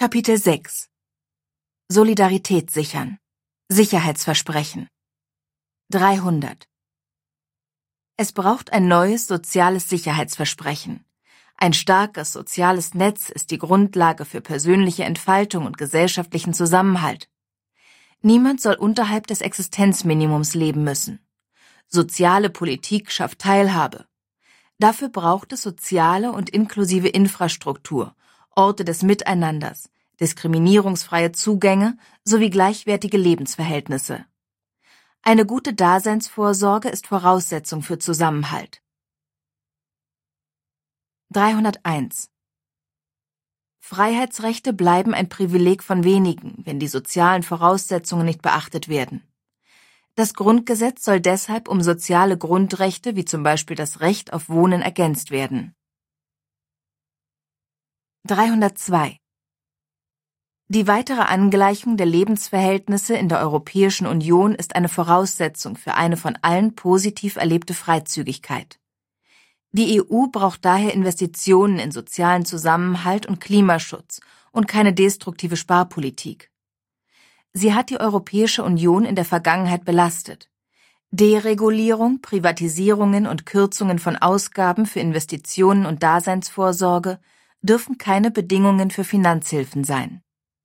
Kapitel 6 Solidarität sichern. Sicherheitsversprechen. 300. Es braucht ein neues soziales Sicherheitsversprechen. Ein starkes soziales Netz ist die Grundlage für persönliche Entfaltung und gesellschaftlichen Zusammenhalt. Niemand soll unterhalb des Existenzminimums leben müssen. Soziale Politik schafft Teilhabe. Dafür braucht es soziale und inklusive Infrastruktur, Orte des Miteinanders, diskriminierungsfreie Zugänge sowie gleichwertige Lebensverhältnisse. Eine gute Daseinsvorsorge ist Voraussetzung für Zusammenhalt. 301. Freiheitsrechte bleiben ein Privileg von wenigen, wenn die sozialen Voraussetzungen nicht beachtet werden. Das Grundgesetz soll deshalb um soziale Grundrechte wie zum Beispiel das Recht auf Wohnen ergänzt werden. 302. Die weitere Angleichung der Lebensverhältnisse in der Europäischen Union ist eine Voraussetzung für eine von allen positiv erlebte Freizügigkeit. Die EU braucht daher Investitionen in sozialen Zusammenhalt und Klimaschutz und keine destruktive Sparpolitik. Sie hat die Europäische Union in der Vergangenheit belastet. Deregulierung, Privatisierungen und Kürzungen von Ausgaben für Investitionen und Daseinsvorsorge dürfen keine Bedingungen für Finanzhilfen sein.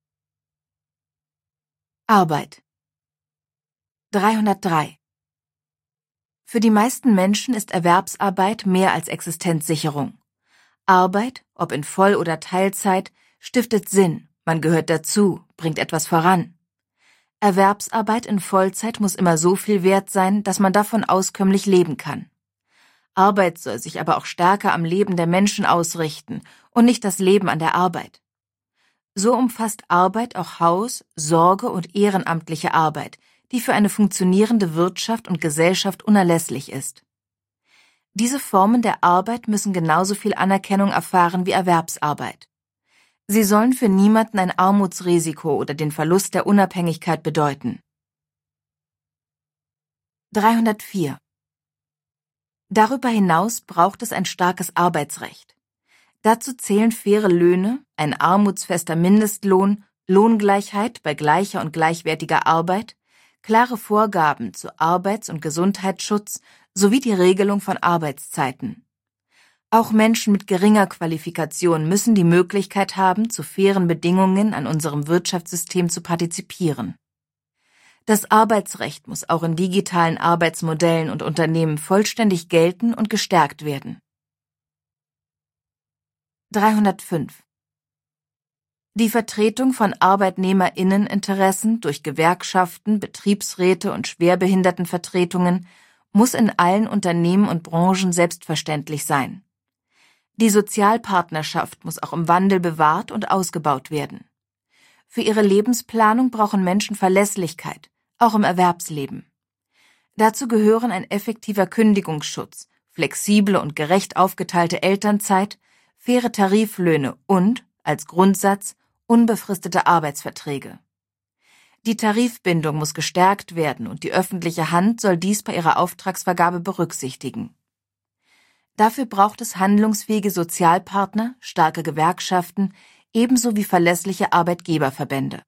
Arbeit. 303. Für die meisten Menschen ist Erwerbsarbeit mehr als Existenzsicherung. Arbeit, ob in Voll- oder Teilzeit, stiftet Sinn, man gehört dazu, bringt etwas voran. Erwerbsarbeit in Vollzeit muss immer so viel wert sein, dass man davon auskömmlich leben kann. Arbeit soll sich aber auch stärker am Leben der Menschen ausrichten und nicht das Leben an der Arbeit. So umfasst Arbeit auch Haus-, Sorge- und ehrenamtliche Arbeit, die für eine funktionierende Wirtschaft und Gesellschaft unerlässlich ist. Diese Formen der Arbeit müssen genauso viel Anerkennung erfahren wie Erwerbsarbeit. Sie sollen für niemanden ein Armutsrisiko oder den Verlust der Unabhängigkeit bedeuten. 304. Darüber hinaus braucht es ein starkes Arbeitsrecht. Dazu zählen faire Löhne, ein armutsfester Mindestlohn, Lohngleichheit bei gleicher und gleichwertiger Arbeit, klare Vorgaben zu Arbeits- und Gesundheitsschutz sowie die Regelung von Arbeitszeiten. Auch Menschen mit geringer Qualifikation müssen die Möglichkeit haben, zu fairen Bedingungen an unserem Wirtschaftssystem zu partizipieren. Das Arbeitsrecht muss auch in digitalen Arbeitsmodellen und Unternehmen vollständig gelten und gestärkt werden. 305. Die Vertretung von ArbeitnehmerInneninteressen durch Gewerkschaften, Betriebsräte und Schwerbehindertenvertretungen muss in allen Unternehmen und Branchen selbstverständlich sein. Die Sozialpartnerschaft muss auch im Wandel bewahrt und ausgebaut werden. Für ihre Lebensplanung brauchen Menschen Verlässlichkeit, auch im Erwerbsleben. Dazu gehören ein effektiver Kündigungsschutz, flexible und gerecht aufgeteilte Elternzeit, faire Tariflöhne und, als Grundsatz, unbefristete Arbeitsverträge. Die Tarifbindung muss gestärkt werden und die öffentliche Hand soll dies bei ihrer Auftragsvergabe berücksichtigen. Dafür braucht es handlungsfähige Sozialpartner, starke Gewerkschaften, ebenso wie verlässliche Arbeitgeberverbände.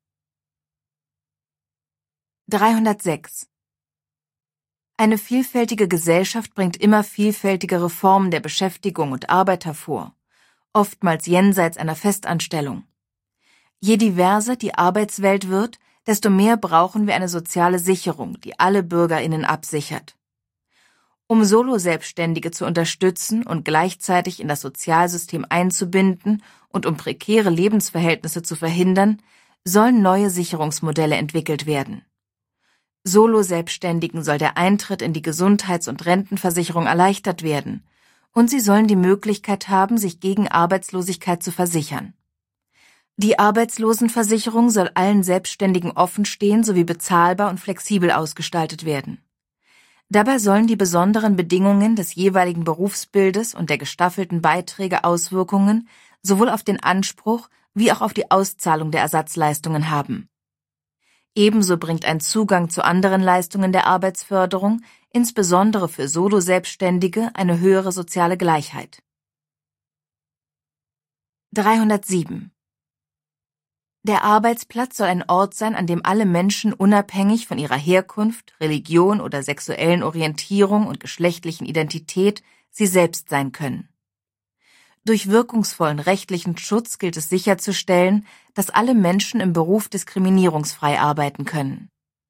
306. Eine vielfältige Gesellschaft bringt immer vielfältigere Formen der Beschäftigung und Arbeit hervor, oftmals jenseits einer Festanstellung. Je diverser die Arbeitswelt wird, desto mehr brauchen wir eine soziale Sicherung, die alle BürgerInnen absichert. Um Solo-Selbstständige zu unterstützen und gleichzeitig in das Sozialsystem einzubinden und um prekäre Lebensverhältnisse zu verhindern, sollen neue Sicherungsmodelle entwickelt werden. Solo-Selbstständigen soll der Eintritt in die Gesundheits- und Rentenversicherung erleichtert werden, und sie sollen die Möglichkeit haben, sich gegen Arbeitslosigkeit zu versichern. Die Arbeitslosenversicherung soll allen Selbstständigen offenstehen sowie bezahlbar und flexibel ausgestaltet werden. Dabei sollen die besonderen Bedingungen des jeweiligen Berufsbildes und der gestaffelten Beiträge Auswirkungen sowohl auf den Anspruch wie auch auf die Auszahlung der Ersatzleistungen haben. Ebenso bringt ein Zugang zu anderen Leistungen der Arbeitsförderung, insbesondere für Solo-Selbstständige, eine höhere soziale Gleichheit. 307. Der Arbeitsplatz soll ein Ort sein, an dem alle Menschen unabhängig von ihrer Herkunft, Religion oder sexuellen Orientierung und geschlechtlichen Identität sie selbst sein können. Durch wirkungsvollen rechtlichen Schutz gilt es sicherzustellen, dass alle Menschen im Beruf diskriminierungsfrei arbeiten können.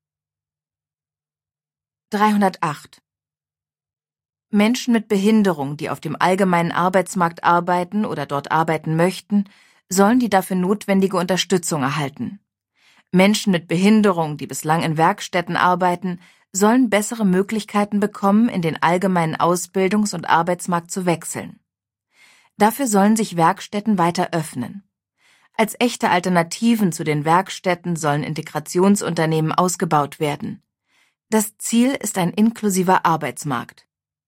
308. Menschen mit Behinderung, die auf dem allgemeinen Arbeitsmarkt arbeiten oder dort arbeiten möchten, sollen die dafür notwendige Unterstützung erhalten. Menschen mit Behinderung, die bislang in Werkstätten arbeiten, sollen bessere Möglichkeiten bekommen, in den allgemeinen Ausbildungs- und Arbeitsmarkt zu wechseln. Dafür sollen sich Werkstätten weiter öffnen. Als echte Alternativen zu den Werkstätten sollen Integrationsunternehmen ausgebaut werden. Das Ziel ist ein inklusiver Arbeitsmarkt.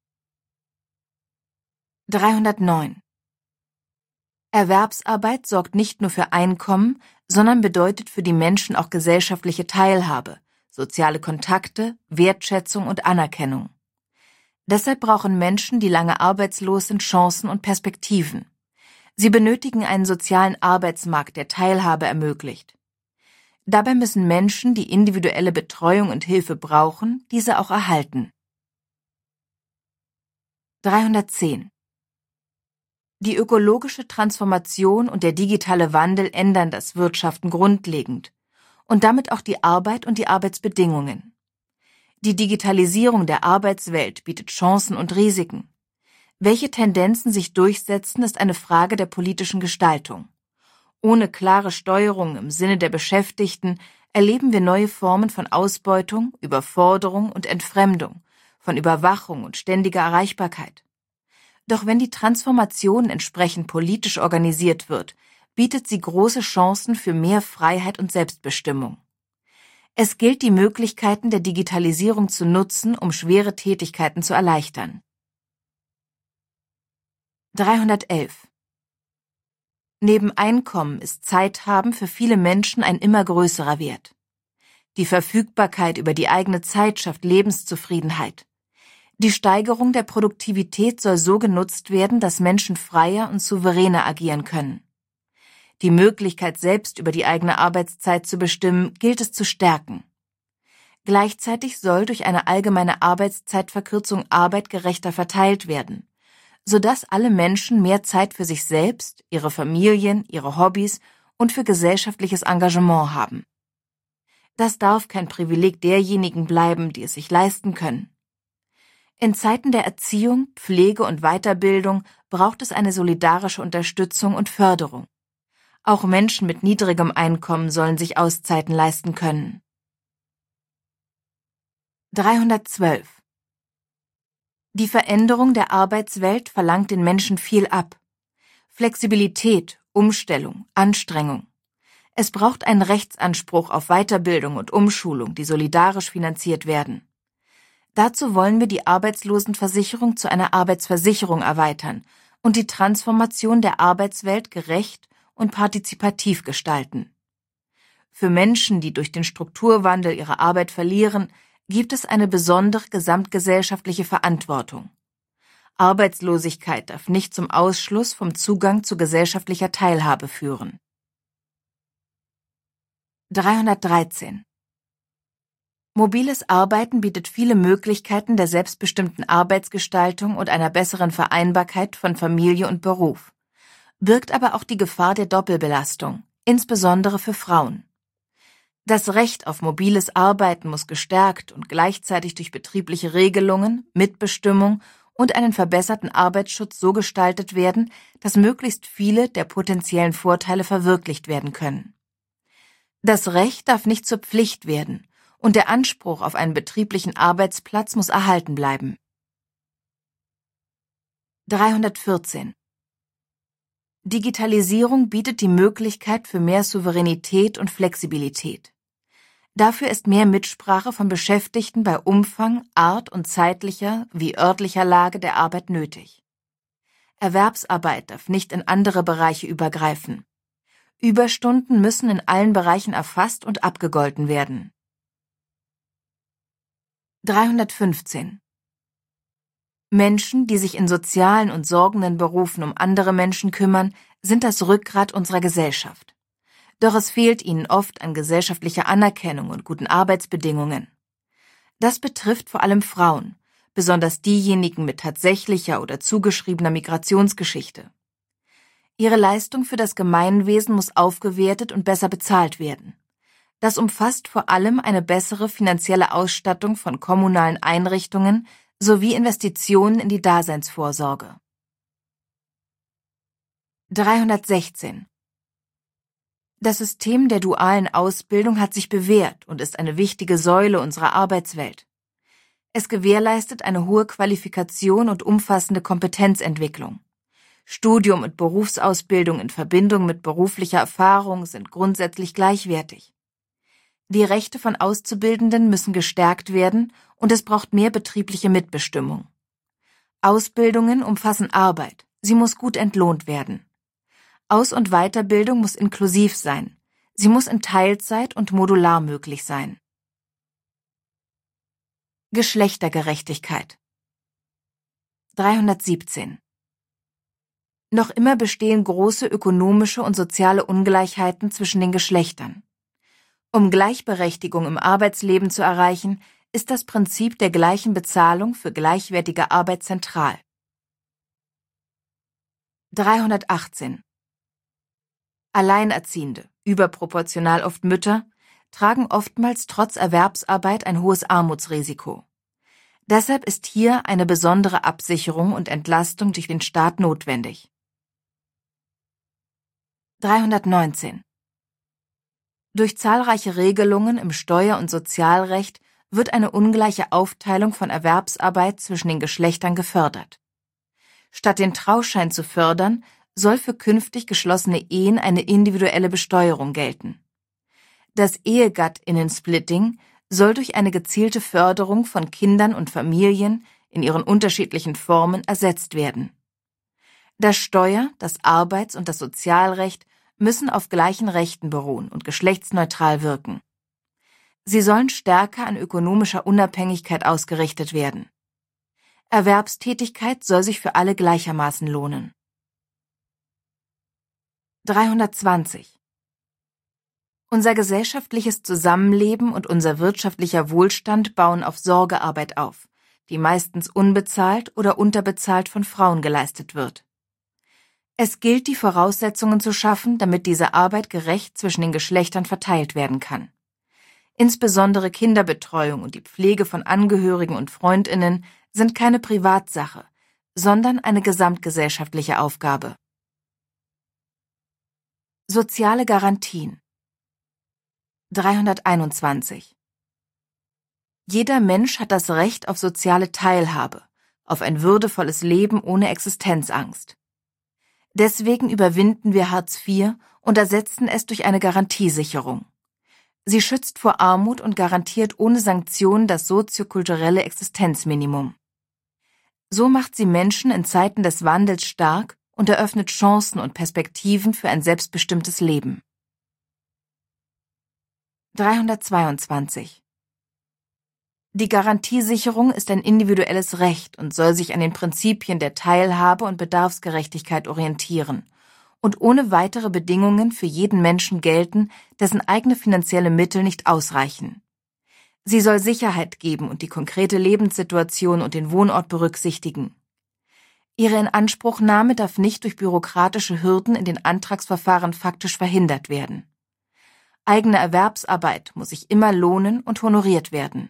309. Erwerbsarbeit sorgt nicht nur für Einkommen, sondern bedeutet für die Menschen auch gesellschaftliche Teilhabe, soziale Kontakte, Wertschätzung und Anerkennung. Deshalb brauchen Menschen, die lange arbeitslos sind, Chancen und Perspektiven. Sie benötigen einen sozialen Arbeitsmarkt, der Teilhabe ermöglicht. Dabei müssen Menschen, die individuelle Betreuung und Hilfe brauchen, diese auch erhalten. 310. Die ökologische Transformation und der digitale Wandel ändern das Wirtschaften grundlegend und damit auch die Arbeit und die Arbeitsbedingungen. Die Digitalisierung der Arbeitswelt bietet Chancen und Risiken. Welche Tendenzen sich durchsetzen, ist eine Frage der politischen Gestaltung. Ohne klare Steuerung im Sinne der Beschäftigten erleben wir neue Formen von Ausbeutung, Überforderung und Entfremdung, von Überwachung und ständiger Erreichbarkeit. Doch wenn die Transformation entsprechend politisch organisiert wird, bietet sie große Chancen für mehr Freiheit und Selbstbestimmung. Es gilt, die Möglichkeiten der Digitalisierung zu nutzen, um schwere Tätigkeiten zu erleichtern. 311. Neben Einkommen ist Zeithaben für viele Menschen ein immer größerer Wert. Die Verfügbarkeit über die eigene Zeit schafft Lebenszufriedenheit. Die Steigerung der Produktivität soll so genutzt werden, dass Menschen freier und souveräner agieren können. Die Möglichkeit, selbst über die eigene Arbeitszeit zu bestimmen, gilt es zu stärken. Gleichzeitig soll durch eine allgemeine Arbeitszeitverkürzung Arbeit gerechter verteilt werden, sodass alle Menschen mehr Zeit für sich selbst, ihre Familien, ihre Hobbys und für gesellschaftliches Engagement haben. Das darf kein Privileg derjenigen bleiben, die es sich leisten können. In Zeiten der Erziehung, Pflege und Weiterbildung braucht es eine solidarische Unterstützung und Förderung. Auch Menschen mit niedrigem Einkommen sollen sich Auszeiten leisten können. 312. Die Veränderung der Arbeitswelt verlangt den Menschen viel ab. Flexibilität, Umstellung, Anstrengung. Es braucht einen Rechtsanspruch auf Weiterbildung und Umschulung, die solidarisch finanziert werden. Dazu wollen wir die Arbeitslosenversicherung zu einer Arbeitsversicherung erweitern und die Transformation der Arbeitswelt gerecht und partizipativ gestalten. Für Menschen, die durch den Strukturwandel ihre Arbeit verlieren, gibt es eine besondere gesamtgesellschaftliche Verantwortung. Arbeitslosigkeit darf nicht zum Ausschluss vom Zugang zu gesellschaftlicher Teilhabe führen. 313. Mobiles Arbeiten bietet viele Möglichkeiten der selbstbestimmten Arbeitsgestaltung und einer besseren Vereinbarkeit von Familie und Beruf, birgt aber auch die Gefahr der Doppelbelastung, insbesondere für Frauen. Das Recht auf mobiles Arbeiten muss gestärkt und gleichzeitig durch betriebliche Regelungen, Mitbestimmung und einen verbesserten Arbeitsschutz so gestaltet werden, dass möglichst viele der potenziellen Vorteile verwirklicht werden können. Das Recht darf nicht zur Pflicht werden und der Anspruch auf einen betrieblichen Arbeitsplatz muss erhalten bleiben. 314. Digitalisierung bietet die Möglichkeit für mehr Souveränität und Flexibilität. Dafür ist mehr Mitsprache von Beschäftigten bei Umfang, Art und zeitlicher wie örtlicher Lage der Arbeit nötig. Erwerbsarbeit darf nicht in andere Bereiche übergreifen. Überstunden müssen in allen Bereichen erfasst und abgegolten werden. 315. Menschen, die sich in sozialen und sorgenden Berufen um andere Menschen kümmern, sind das Rückgrat unserer Gesellschaft. Doch es fehlt ihnen oft an gesellschaftlicher Anerkennung und guten Arbeitsbedingungen. Das betrifft vor allem Frauen, besonders diejenigen mit tatsächlicher oder zugeschriebener Migrationsgeschichte. Ihre Leistung für das Gemeinwesen muss aufgewertet und besser bezahlt werden. Das umfasst vor allem eine bessere finanzielle Ausstattung von kommunalen Einrichtungen sowie Investitionen in die Daseinsvorsorge. 316. Das System der dualen Ausbildung hat sich bewährt und ist eine wichtige Säule unserer Arbeitswelt. Es gewährleistet eine hohe Qualifikation und umfassende Kompetenzentwicklung. Studium und Berufsausbildung in Verbindung mit beruflicher Erfahrung sind grundsätzlich gleichwertig. Die Rechte von Auszubildenden müssen gestärkt werden und es braucht mehr betriebliche Mitbestimmung. Ausbildungen umfassen Arbeit, sie muss gut entlohnt werden. Aus- und Weiterbildung muss inklusiv sein, sie muss in Teilzeit und modular möglich sein. Geschlechtergerechtigkeit. 317. Noch immer bestehen große ökonomische und soziale Ungleichheiten zwischen den Geschlechtern. Um Gleichberechtigung im Arbeitsleben zu erreichen, ist das Prinzip der gleichen Bezahlung für gleichwertige Arbeit zentral. 318. Alleinerziehende, überproportional oft Mütter, tragen oftmals trotz Erwerbsarbeit ein hohes Armutsrisiko. Deshalb ist hier eine besondere Absicherung und Entlastung durch den Staat notwendig. 319. Durch zahlreiche Regelungen im Steuer- und Sozialrecht wird eine ungleiche Aufteilung von Erwerbsarbeit zwischen den Geschlechtern gefördert. Statt den Trauschein zu fördern, soll für künftig geschlossene Ehen eine individuelle Besteuerung gelten. Das Ehegattinnen-Splitting soll durch eine gezielte Förderung von Kindern und Familien in ihren unterschiedlichen Formen ersetzt werden. Das Steuer-, das Arbeits- und das Sozialrecht müssen auf gleichen Rechten beruhen und geschlechtsneutral wirken. Sie sollen stärker an ökonomischer Unabhängigkeit ausgerichtet werden. Erwerbstätigkeit soll sich für alle gleichermaßen lohnen. 320. Unser gesellschaftliches Zusammenleben und unser wirtschaftlicher Wohlstand bauen auf Sorgearbeit auf, die meistens unbezahlt oder unterbezahlt von Frauen geleistet wird. Es gilt, die Voraussetzungen zu schaffen, damit diese Arbeit gerecht zwischen den Geschlechtern verteilt werden kann. Insbesondere Kinderbetreuung und die Pflege von Angehörigen und FreundInnen sind keine Privatsache, sondern eine gesamtgesellschaftliche Aufgabe. Soziale Garantien. 321. Jeder Mensch hat das Recht auf soziale Teilhabe, auf ein würdevolles Leben ohne Existenzangst. Deswegen überwinden wir Hartz IV und ersetzen es durch eine Garantiesicherung. Sie schützt vor Armut und garantiert ohne Sanktionen das soziokulturelle Existenzminimum. So macht sie Menschen in Zeiten des Wandels stark und eröffnet Chancen und Perspektiven für ein selbstbestimmtes Leben. 322. Die Garantiesicherung ist ein individuelles Recht und soll sich an den Prinzipien der Teilhabe und Bedarfsgerechtigkeit orientieren und ohne weitere Bedingungen für jeden Menschen gelten, dessen eigene finanzielle Mittel nicht ausreichen. Sie soll Sicherheit geben und die konkrete Lebenssituation und den Wohnort berücksichtigen. Ihre Inanspruchnahme darf nicht durch bürokratische Hürden in den Antragsverfahren faktisch verhindert werden. Eigene Erwerbsarbeit muss sich immer lohnen und honoriert werden.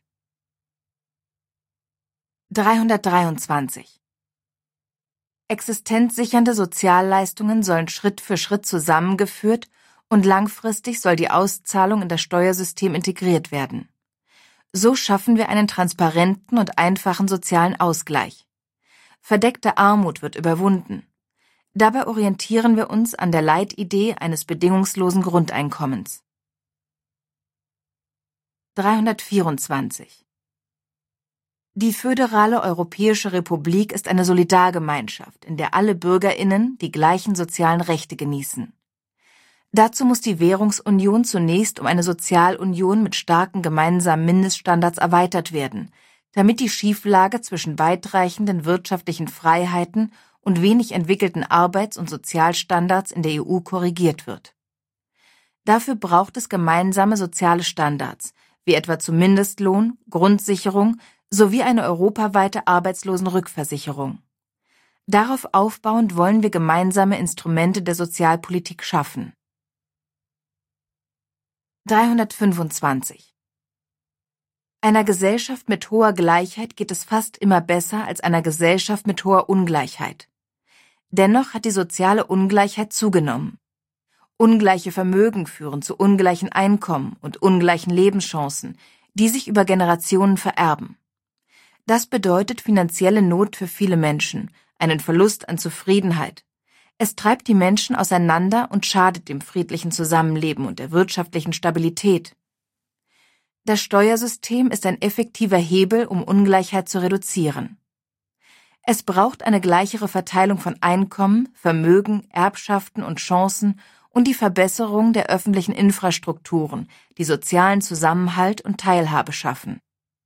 323. Existenzsichernde Sozialleistungen sollen Schritt für Schritt zusammengeführt und langfristig soll die Auszahlung in das Steuersystem integriert werden. So schaffen wir einen transparenten und einfachen sozialen Ausgleich. Verdeckte Armut wird überwunden. Dabei orientieren wir uns an der Leitidee eines bedingungslosen Grundeinkommens. 324. Die föderale Europäische Republik ist eine Solidargemeinschaft, in der alle BürgerInnen die gleichen sozialen Rechte genießen. Dazu muss die Währungsunion zunächst um eine Sozialunion mit starken gemeinsamen Mindeststandards erweitert werden, damit die Schieflage zwischen weitreichenden wirtschaftlichen Freiheiten und wenig entwickelten Arbeits- und Sozialstandards in der EU korrigiert wird. Dafür braucht es gemeinsame soziale Standards, wie etwa zum Mindestlohn, Grundsicherung sowie eine europaweite Arbeitslosenrückversicherung. Darauf aufbauend wollen wir gemeinsame Instrumente der Sozialpolitik schaffen. 325. Einer Gesellschaft mit hoher Gleichheit geht es fast immer besser als einer Gesellschaft mit hoher Ungleichheit. Dennoch hat die soziale Ungleichheit zugenommen. Ungleiche Vermögen führen zu ungleichen Einkommen und ungleichen Lebenschancen, die sich über Generationen vererben. Das bedeutet finanzielle Not für viele Menschen, einen Verlust an Zufriedenheit. Es treibt die Menschen auseinander und schadet dem friedlichen Zusammenleben und der wirtschaftlichen Stabilität. Das Steuersystem ist ein effektiver Hebel, um Ungleichheit zu reduzieren. Es braucht eine gleichere Verteilung von Einkommen, Vermögen, Erbschaften und Chancen und die Verbesserung der öffentlichen Infrastrukturen, die sozialen Zusammenhalt und Teilhabe schaffen.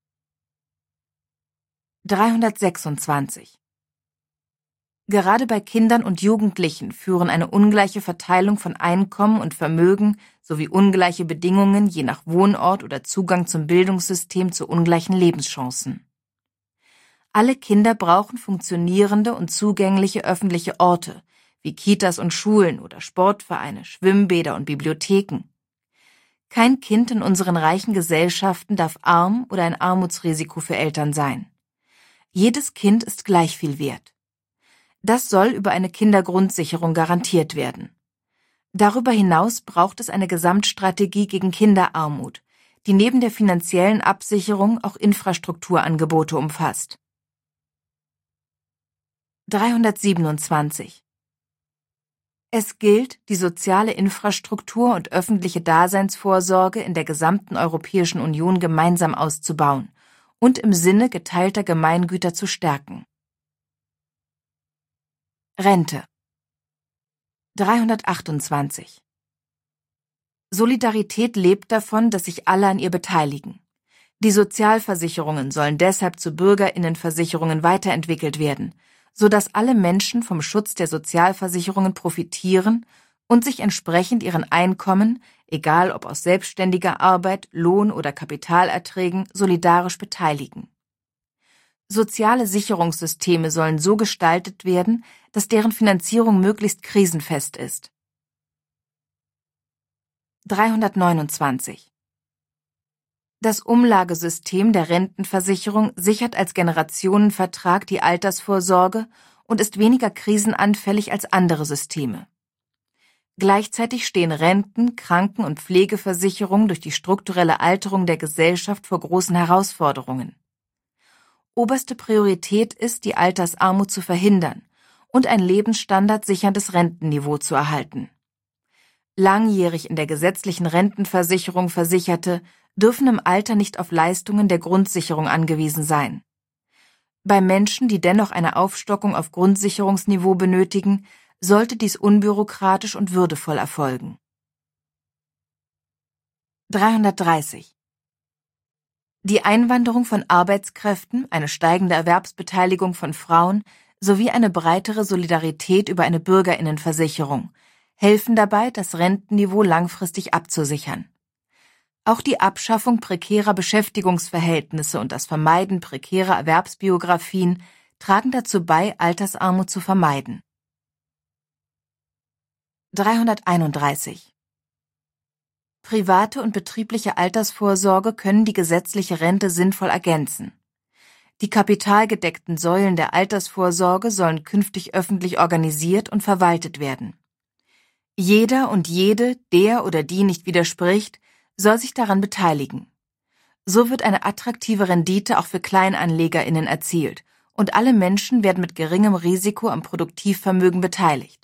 326. Gerade bei Kindern und Jugendlichen führen eine ungleiche Verteilung von Einkommen und Vermögen sowie ungleiche Bedingungen je nach Wohnort oder Zugang zum Bildungssystem zu ungleichen Lebenschancen. Alle Kinder brauchen funktionierende und zugängliche öffentliche Orte, wie Kitas und Schulen oder Sportvereine, Schwimmbäder und Bibliotheken. Kein Kind in unseren reichen Gesellschaften darf arm oder ein Armutsrisiko für Eltern sein. Jedes Kind ist gleich viel wert. Das soll über eine Kindergrundsicherung garantiert werden. Darüber hinaus braucht es eine Gesamtstrategie gegen Kinderarmut, die neben der finanziellen Absicherung auch Infrastrukturangebote umfasst. 327. Es gilt, die soziale Infrastruktur und öffentliche Daseinsvorsorge in der gesamten Europäischen Union gemeinsam auszubauen und im Sinne geteilter Gemeingüter zu stärken. Rente. 328. Solidarität lebt davon, dass sich alle an ihr beteiligen. Die Sozialversicherungen sollen deshalb zu BürgerInnenversicherungen weiterentwickelt werden, sodass alle Menschen vom Schutz der Sozialversicherungen profitieren und sich entsprechend ihren Einkommen, egal ob aus selbstständiger Arbeit, Lohn oder Kapitalerträgen, solidarisch beteiligen. Soziale Sicherungssysteme sollen so gestaltet werden, dass deren Finanzierung möglichst krisenfest ist. 329. Das Umlagesystem der Rentenversicherung sichert als Generationenvertrag die Altersvorsorge und ist weniger krisenanfällig als andere Systeme. Gleichzeitig stehen Renten-, Kranken- und Pflegeversicherungen durch die strukturelle Alterung der Gesellschaft vor großen Herausforderungen. Oberste Priorität ist, die Altersarmut zu verhindern und ein lebensstandardsicherndes Rentenniveau zu erhalten. Langjährig in der gesetzlichen Rentenversicherung Versicherte dürfen im Alter nicht auf Leistungen der Grundsicherung angewiesen sein. Bei Menschen, die dennoch eine Aufstockung auf Grundsicherungsniveau benötigen, sollte dies unbürokratisch und würdevoll erfolgen. 330. Die Einwanderung von Arbeitskräften, eine steigende Erwerbsbeteiligung von Frauen sowie eine breitere Solidarität über eine BürgerInnenversicherung helfen dabei, das Rentenniveau langfristig abzusichern. Auch die Abschaffung prekärer Beschäftigungsverhältnisse und das Vermeiden prekärer Erwerbsbiografien tragen dazu bei, Altersarmut zu vermeiden. 331. Private und betriebliche Altersvorsorge können die gesetzliche Rente sinnvoll ergänzen. Die kapitalgedeckten Säulen der Altersvorsorge sollen künftig öffentlich organisiert und verwaltet werden. Jeder und jede, der oder die nicht widerspricht, soll sich daran beteiligen. So wird eine attraktive Rendite auch für KleinanlegerInnen erzielt und alle Menschen werden mit geringem Risiko am Produktivvermögen beteiligt.